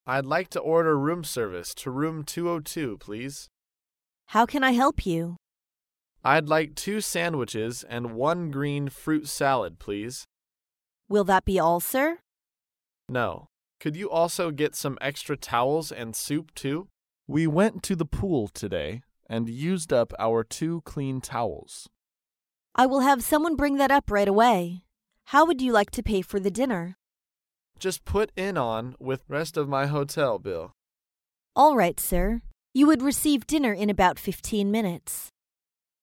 I'd like to order room service to room 202, please. How can I help you? I'd like 2 sandwiches and 1 green fruit salad, please. Will that be all, sir? No. Could you also get some extra towels and soup, too? We went to the pool today and used up our 2 clean towels. I will have someone bring that up right away. How would you like to pay for the dinner? Just put in on with rest of my hotel bill. All right, sir. You would receive dinner in about 15 minutes.